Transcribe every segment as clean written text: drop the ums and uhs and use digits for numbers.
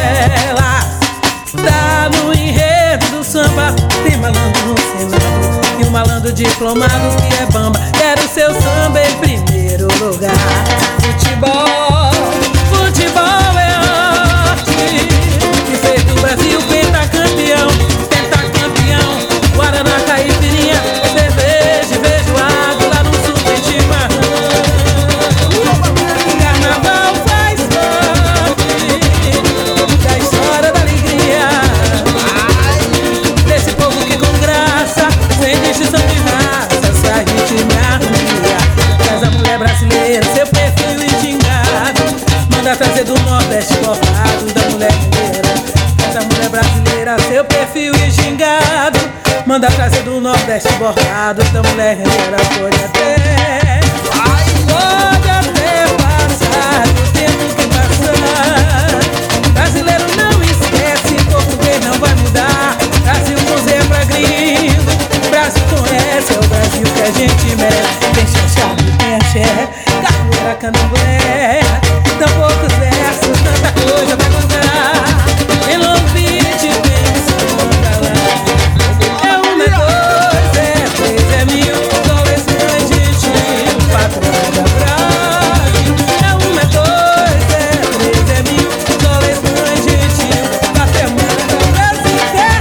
Tá no enredo do samba, tem malandro no Senado e um malandro diplomado que é bamba. Quero seu samba em primeiro lugar. Futebol, futebol é arte que fez do Brasil pentacampeão, pentacampeão. Guaraná, caipirinha, cerveja e feijoada, lá no sul tem chimarrão. Carnaval faz parte da história da alegria desse povo que com graça, sem distinção de raça, se a gente me harmonia. Traz a mulher brasileira, seu perfil e gingado, manda trazer do Nordeste borrado da mulher mineira. Traz a mulher brasileira, seu perfil e gingado, manda trazer do Nordeste borrado da mulher mineira. Pode até passar o tempo que passar, brasileiro não esquece, português não vai mudar. Brasil com zebra gringo, Brasil conhece, é o Brasil que a gente merece. Tem chachá, tem axé, capoeira, candomblé, tão poucos versos, tanta coisa pra contar. Em Long Beach tem samba lá. É um, é dois, é três, é mil, dólares mais gentil, patrão da Brasil. É um, é dois, é três, é mil, dólares mais gentil, patrão da Brasil.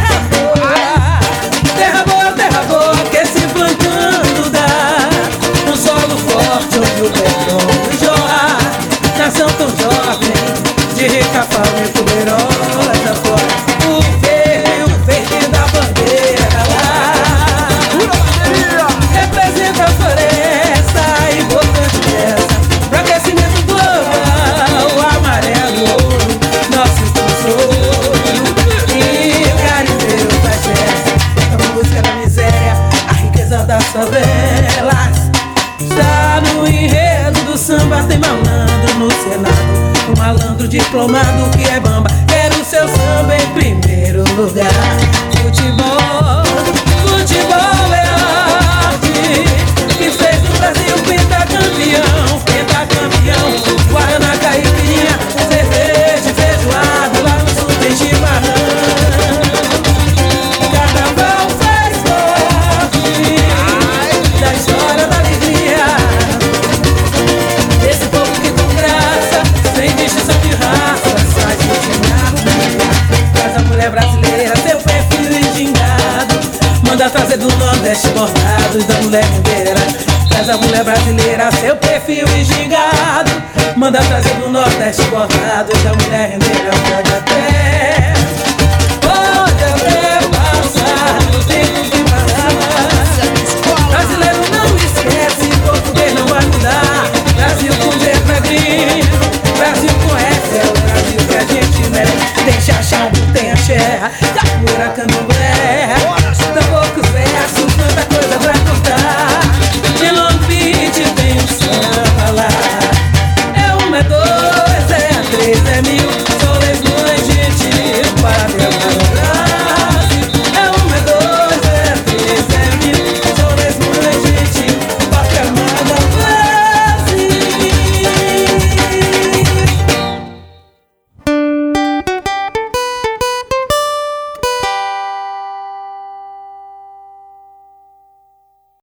Terra boa, que esse plantando dá um solo forte onde o petróleo jorra. Nação tão jovem, de rica fauna e poderosa fora. O verde da bandeira lá representa a floresta, importante dessa pro aquecimento global. O amarelo e o ouro, nosso tesouro, e o garimpeiro faz festa, a música da miséria, a riqueza das favelas. Está no enredo do samba, tem malandro no Senado, um malandro diplomado que é bamba. Quero o seu samba em primeiro lugar. Futebol, futebol é arte que fez do Brasil pentacampeão, pentacampeão. Guaraná, caipirinha, cerveja e feijoada, lá no sul tem chimarrão. Carnaval faz parte da história da alegria desse povo que com graça, sem distinção de raça, sai de harmonia. Traz a mulher brasileira, seu perfil e gingado, manda trazer do Nordeste bordados da mulher mineira. Traz a mulher brasileira, seu perfil e gingado, manda trazer do Nordeste bordados da mulher mineira. Pode até passar o tempo que passar, brasileiro não esquece, português não vai mudar. Brasil com letra gringo, Brasil conhece, é o Brasil que a gente merece. Tem chachão, tem axé, capoeira, candomblé,